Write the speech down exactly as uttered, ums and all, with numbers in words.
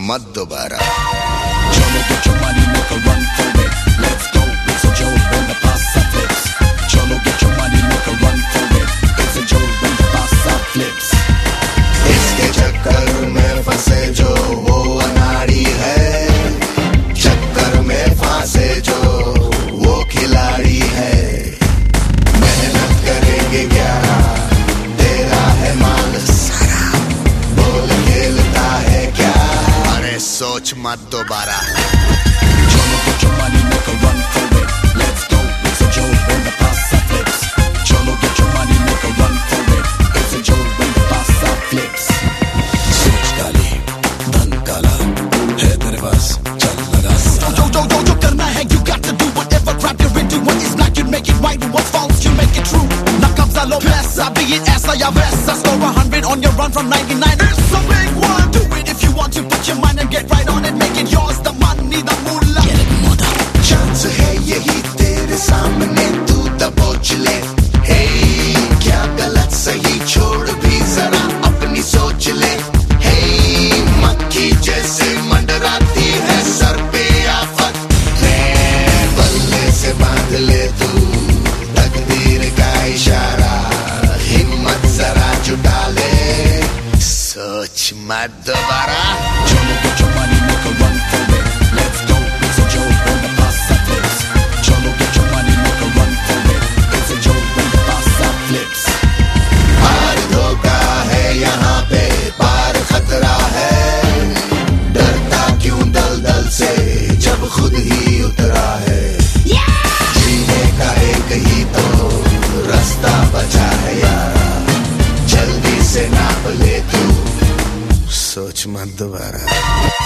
मत दोबारा। Cholo, get your money, make a run for it. Let's go, it's a joke when the pasta flips. Cholo, get your money, make a run for it. It's a joke when the pasta flips. इसके चक्कर में फंसे जो वो अनाड़ी है, चक्कर में फांसे जो वो खिलाड़ी है। मेहनत करेंगे क्या, तेरा है माल सारा, बोल खेलता है क्या, अरे सोच मत दोबारा। Cholo, get your money, make a run for it. Let's go, it's a joke when the pasta flips. Cholo, get your money, make a run for it. It's a joke when the pasta flips. सोच काली, धन काला, है तेरे पास, चल लगा साला। जो जो जो जो करना है, you got to do whatever crap you're into. What is black, you make it white. What's false, you make it true. Na kabza lo pesa, be it essa ya vesa. Score a hundred on your run from ninety-nine. It's a big one. Do it if you want to. Put your mind and get right on it. Make it yours. The money, the moolah. Get it, mother. Chance है यही तेरे सामने, तू दबोच ले। हे क्या गलत सही छोड़ भी जरा अपनी सोच ले। हे मक्खी जैसे मंडराती है सर पे आफत, बल्ले से बांध ले तू तकदीर का इशारा, हिम्मत जरा जुटा ले, सोच मत दोबारा। Cholo, get your money, make a run for it. Let's go, it's a joke when the pasta flips. Cholo, get your money, make a run for it. It's a joke when the pasta flips. पार धोखा है यहाँ पे, पार खतरा है, डरता क्यों दलदल से जब खुद ही उतरा है। जीने का एक ही तो रास्ता बचा है यारा, जल्दी से नाप ले तू, सोच मत दोबारा।